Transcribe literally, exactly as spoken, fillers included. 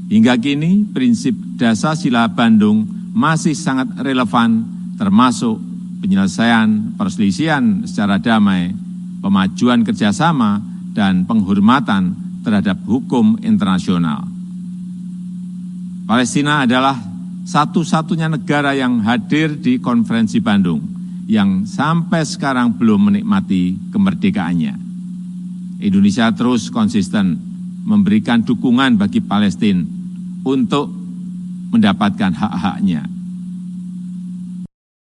Hingga kini, prinsip dasar sila Bandung masih sangat relevan, termasuk penyelesaian perselisihan secara damai, pemajuan kerjasama, dan penghormatan terhadap hukum internasional. Palestina adalah satu-satunya negara yang hadir di Konferensi Bandung yang sampai sekarang belum menikmati kemerdekaannya. Indonesia terus konsisten memberikan dukungan bagi Palestina untuk mendapatkan hak-haknya.